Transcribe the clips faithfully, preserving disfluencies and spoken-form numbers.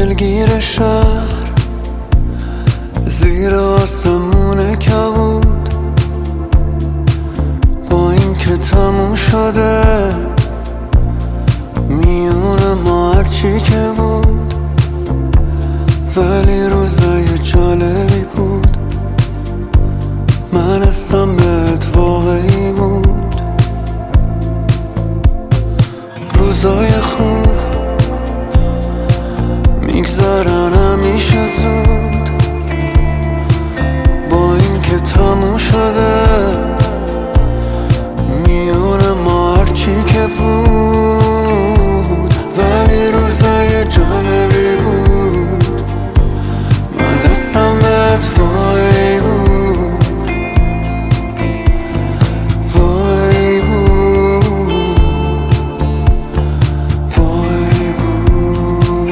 دلگیر شهر زیر آسمون کبود، با این که تموم شده میون ما هرچی که بود، ولی روزای جالبی بود. من حسم بهت واقعی بود. روزای خوب میگذرن همیشه زود، با این که تموم شده میون ما هرچی که بود، ولی روزای جالبی بود. من دستم بهت وای بود، وای بود، وای بود.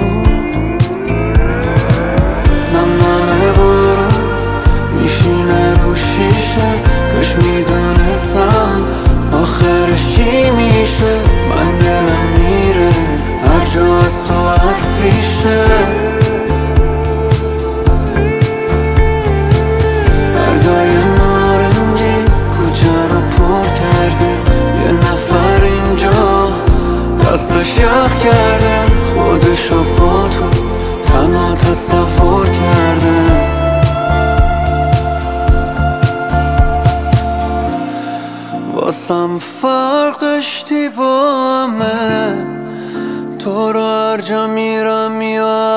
نم نمه بارون میشینه رو شیشه، کاش میدونستم آخرش چی میشه. من دلم میره هر جا از تو حرفیشه، بردای نارنجی کوچه رو پر کرده، یه نفر اینجا دستش یخ کرده، خودشو با تو تنها تصور کرده. واسم فرقش دیوامه، تو رو هر جا میرم یا